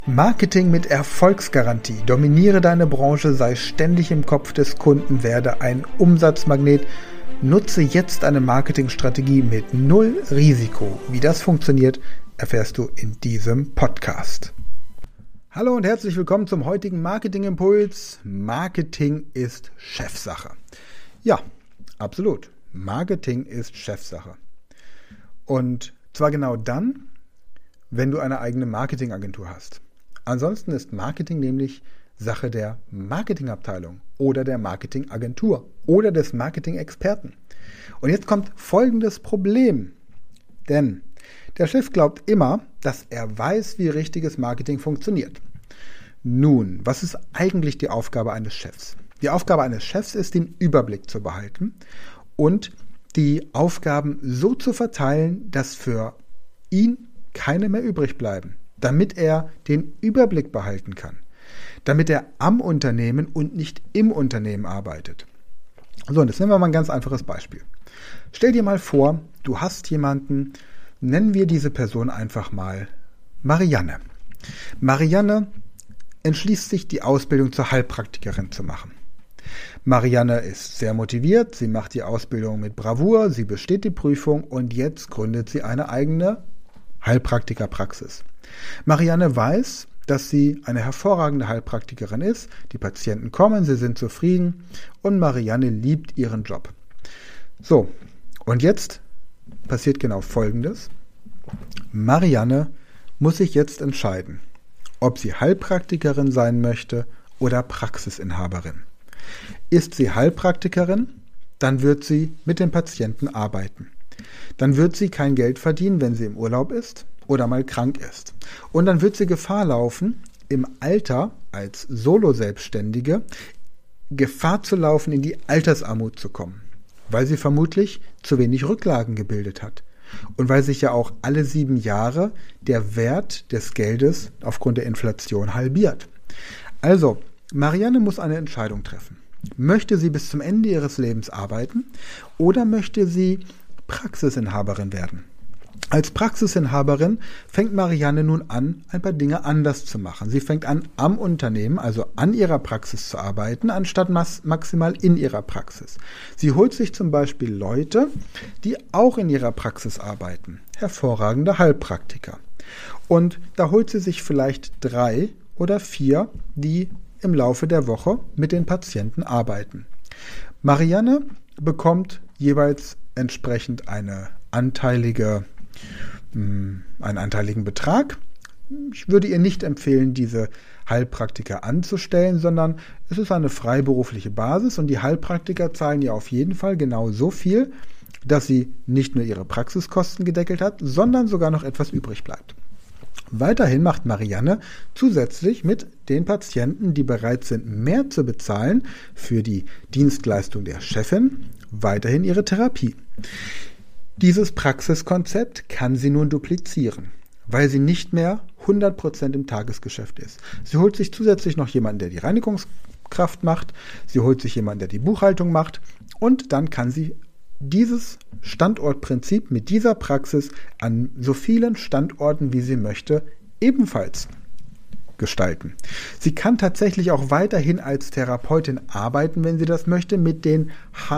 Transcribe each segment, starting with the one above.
Marketing mit Erfolgsgarantie. Dominiere deine Branche, sei ständig im Kopf des Kunden, werde ein Umsatzmagnet. Nutze jetzt eine Marketingstrategie mit null Risiko. Wie das funktioniert, erfährst du in diesem Podcast. Hallo und herzlich willkommen zum heutigen Marketing-Impuls. Marketing ist Chefsache. Ja, absolut. Marketing ist Chefsache. Und zwar genau dann, wenn du eine eigene Marketingagentur hast. Ansonsten ist Marketing nämlich Sache der Marketingabteilung oder der Marketingagentur oder des Marketing-Experten. Und jetzt kommt folgendes Problem. Denn der Chef glaubt immer, dass er weiß, wie richtiges Marketing funktioniert. Nun, was ist eigentlich die Aufgabe eines Chefs? Die Aufgabe eines Chefs ist, den Überblick zu behalten und die Aufgaben so zu verteilen, dass für ihn keine mehr übrig bleiben, damit er den Überblick behalten kann, damit er am Unternehmen und nicht im Unternehmen arbeitet. So, und jetzt nehmen wir mal ein ganz einfaches Beispiel. Stell dir mal vor, du hast jemanden, nennen wir diese Person einfach mal Marianne. Marianne entschließt sich, die Ausbildung zur Heilpraktikerin zu machen. Marianne ist sehr motiviert, sie macht die Ausbildung mit Bravour, sie besteht die Prüfung und jetzt gründet sie eine eigene Heilpraktikerpraxis. Marianne weiß, dass sie eine hervorragende Heilpraktikerin ist, die Patienten kommen, sie sind zufrieden und Marianne liebt ihren Job. So, und jetzt passiert genau Folgendes. Marianne muss sich jetzt entscheiden, ob sie Heilpraktikerin sein möchte oder Praxisinhaberin. Ist sie Heilpraktikerin, dann wird sie mit den Patienten arbeiten. Dann wird sie kein Geld verdienen, wenn sie im Urlaub ist oder mal krank ist. Und dann wird sie Gefahr laufen, im Alter als Solo-Selbstständige Gefahr zu laufen, in die Altersarmut zu kommen, weil sie vermutlich zu wenig Rücklagen gebildet hat. Und weil sich ja auch alle 7 Jahre der Wert des Geldes aufgrund der Inflation halbiert. Also, Marianne muss eine Entscheidung treffen. Möchte sie bis zum Ende ihres Lebens arbeiten oder möchte sie Praxisinhaberin werden? Als Praxisinhaberin fängt Marianne nun an, ein paar Dinge anders zu machen. Sie fängt an, am Unternehmen, also an ihrer Praxis zu arbeiten, anstatt maximal in ihrer Praxis. Sie holt sich zum Beispiel Leute, die auch in ihrer Praxis arbeiten. Hervorragende Heilpraktiker. Und da holt sie sich vielleicht 3 oder 4, die im Laufe der Woche mit den Patienten arbeiten. Marianne bekommt jeweils entsprechend einen anteiligen Betrag. Ich würde ihr nicht empfehlen, diese Heilpraktiker anzustellen, sondern es ist eine freiberufliche Basis und die Heilpraktiker zahlen ihr auf jeden Fall genau so viel, dass sie nicht nur ihre Praxiskosten gedeckelt hat, sondern sogar noch etwas übrig bleibt. Weiterhin macht Marianne zusätzlich mit den Patienten, die bereit sind, mehr zu bezahlen für die Dienstleistung der Chefin, weiterhin ihre Therapie. Dieses Praxiskonzept kann sie nun duplizieren, weil sie nicht mehr 100% im Tagesgeschäft ist. Sie holt sich zusätzlich noch jemanden, der die Reinigungskraft macht, sie holt sich jemanden, der die Buchhaltung macht und dann kann sie dieses Standortprinzip mit dieser Praxis an so vielen Standorten, wie sie möchte, ebenfalls gestalten. Sie kann tatsächlich auch weiterhin als Therapeutin arbeiten, wenn sie das möchte, mit den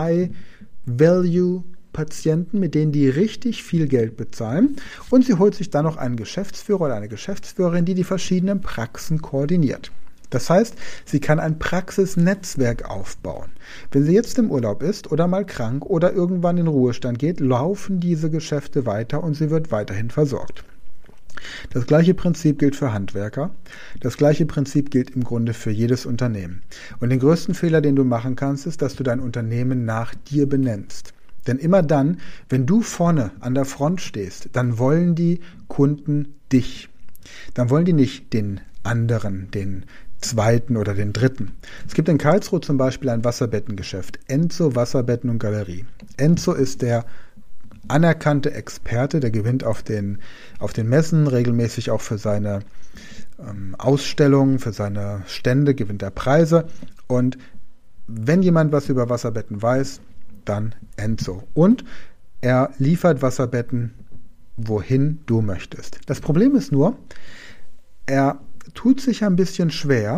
High-Value-Patienten, mit denen die richtig viel Geld bezahlen. Und sie holt sich dann noch einen Geschäftsführer oder eine Geschäftsführerin, die die verschiedenen Praxen koordiniert. Das heißt, sie kann ein Praxisnetzwerk aufbauen. Wenn sie jetzt im Urlaub ist oder mal krank oder irgendwann in Ruhestand geht, laufen diese Geschäfte weiter und sie wird weiterhin versorgt. Das gleiche Prinzip gilt für Handwerker. Das gleiche Prinzip gilt im Grunde für jedes Unternehmen. Und den größten Fehler, den du machen kannst, ist, dass du dein Unternehmen nach dir benennst. Denn immer dann, wenn du vorne an der Front stehst, dann wollen die Kunden dich. Dann wollen die nicht den anderen, den zweiten oder den dritten. Es gibt in Karlsruhe zum Beispiel ein Wasserbettengeschäft, Enzo Wasserbetten und Galerie. Enzo ist der anerkannte Experte, der gewinnt auf den Messen regelmäßig auch für seine Ausstellungen, für seine Stände, gewinnt er Preise. Und wenn jemand was über Wasserbetten weiß, dann Enzo. Und er liefert Wasserbetten, wohin du möchtest. Das Problem ist nur, er tut sich ein bisschen schwer,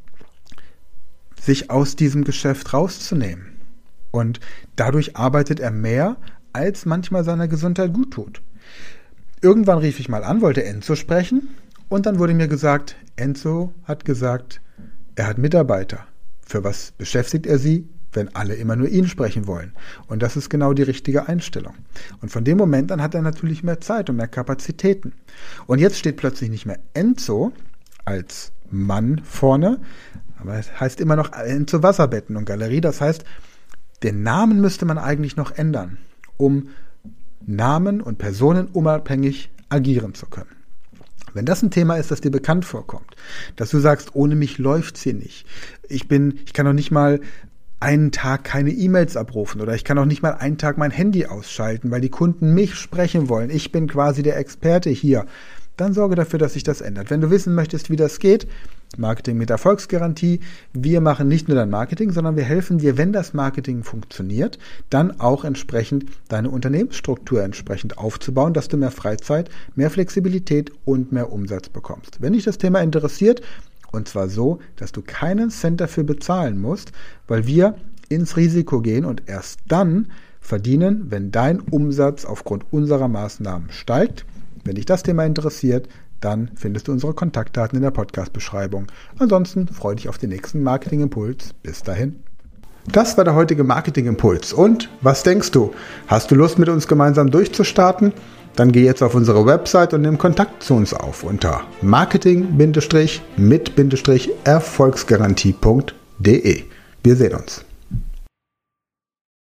sich aus diesem Geschäft rauszunehmen. Und dadurch arbeitet er mehr, als manchmal seiner Gesundheit gut tut. Irgendwann rief ich mal an, wollte Enzo sprechen und dann wurde mir gesagt, Enzo hat gesagt, er hat Mitarbeiter. Für was beschäftigt er sie, wenn alle immer nur ihn sprechen wollen? Und das ist genau die richtige Einstellung. Und von dem Moment an hat er natürlich mehr Zeit und mehr Kapazitäten. Und jetzt steht plötzlich nicht mehr Enzo als Mann vorne, aber es heißt immer noch Enzo Wasserbetten und Galerie. Das heißt, den Namen müsste man eigentlich noch ändern, um Namen und Personen unabhängig agieren zu können. Wenn das ein Thema ist, das dir bekannt vorkommt, dass du sagst, ohne mich läuft's hier nicht. Ich kann noch nicht mal einen Tag keine E-Mails abrufen oder ich kann auch nicht mal einen Tag mein Handy ausschalten, weil die Kunden mich sprechen wollen. Ich bin quasi der Experte hier. Dann sorge dafür, dass sich das ändert. Wenn du wissen möchtest, wie das geht, Marketing mit Erfolgsgarantie. Wir machen nicht nur dein Marketing, sondern wir helfen dir, wenn das Marketing funktioniert, dann auch entsprechend deine Unternehmensstruktur entsprechend aufzubauen, dass du mehr Freizeit, mehr Flexibilität und mehr Umsatz bekommst. Wenn dich das Thema interessiert, und zwar so, dass du keinen Cent dafür bezahlen musst, weil wir ins Risiko gehen und erst dann verdienen, wenn dein Umsatz aufgrund unserer Maßnahmen steigt. Wenn dich das Thema interessiert, dann findest du unsere Kontaktdaten in der Podcast-Beschreibung. Ansonsten freue dich auf den nächsten Marketing-Impuls. Bis dahin. Das war der heutige Marketing-Impuls. Und was denkst du? Hast du Lust, mit uns gemeinsam durchzustarten? Dann geh jetzt auf unsere Website und nimm Kontakt zu uns auf unter marketing-mit-erfolgsgarantie.de. Wir sehen uns.